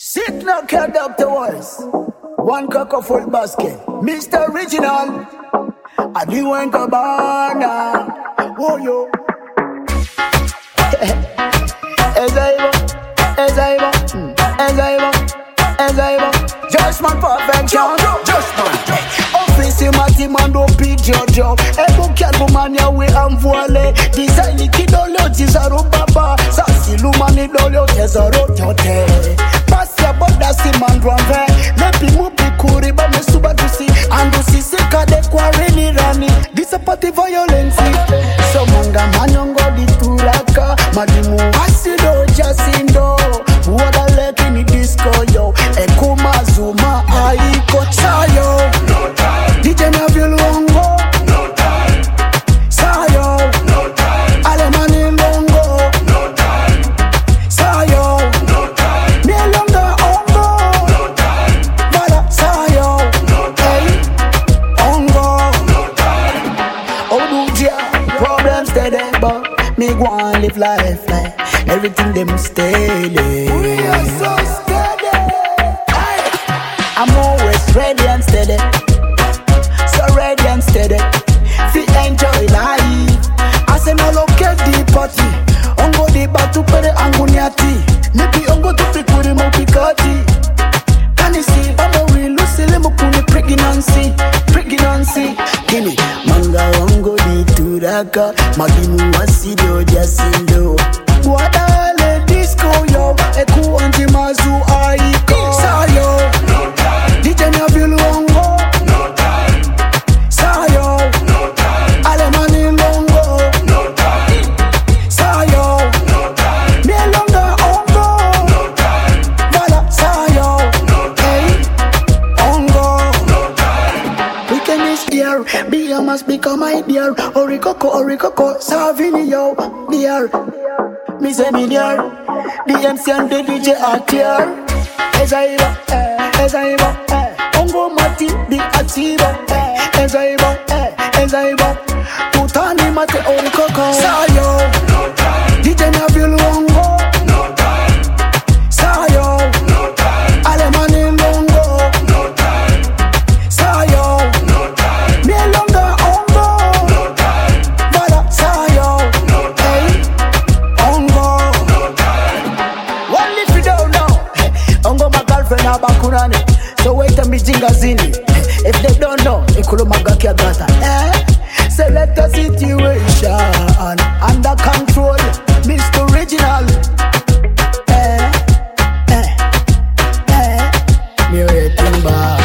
Sick no care Dr. Voice. One cock of full basket. Mr. Original. I do want Cabana. Oh yo. Ezaiba. Just my perfection. Just my office mati mando pi Jojo. Ebo kiago mania we amvoile. Design kidolo tizaro baba. Sasi lumani dolo tesoro tote. Pasya boda si mandwanve. Lepi mupi kuri ba me suba dusi. Andu si sika de kwa really rani. Disapati violence. So manga manongo di turaka. Madimu asido jasindo. Wada leki ni disco yo. Ekuma zuma aiko chayo. No time. DJ na vilongo. No time. Sayo. No time. Alemani longo. No time. Sayo. No time. Mielonga ongo. No time. Bala sayo. No time. Hey. Ongo. No time. Oduja. Problems steady, but me go and live life like everything them steady. We are so steady. I'm always ready and steady. So ready and steady. Feel enjoy life. I say no locate the party. Ongo the batu pere anguniati. Maybe ongo to pick with him pikati. Can you see? Baba we lose le mukuni pregnancy. Kini manga ongo di turaka. Magimu wasido jasindo. Wadale disco yo. Eku anti mazu aiko. Sayo. No time. DJ na vilongo. No time. Sayo. No time. Alemani longo. No time. Sayo. No time. Mielonga ongo. No time. Bala sayo. No time. Hey. Ongo. No time. Weekend is here. Beer must become my dear. Orikoko. Savini yo. Dear. Me say me dear. The MC and the DJ are clear. Ezaiba. Ongo mati di atiba. Ezaiba. Tutani mate orikoko. Sayo. No time. DJ na vilongo. No time. Sayo. No time. Alemani longo. No time. Sayo. No time. Mielonga ongo. No time. Bala sayo. No time. Hey. Ongo. No time. One if you don't know. Ongo my girlfriend abakunani. So wait a me jingazini. If they don't know, ikulu magaki agata. Select a situation under control. Mr. Original. Me waiting back.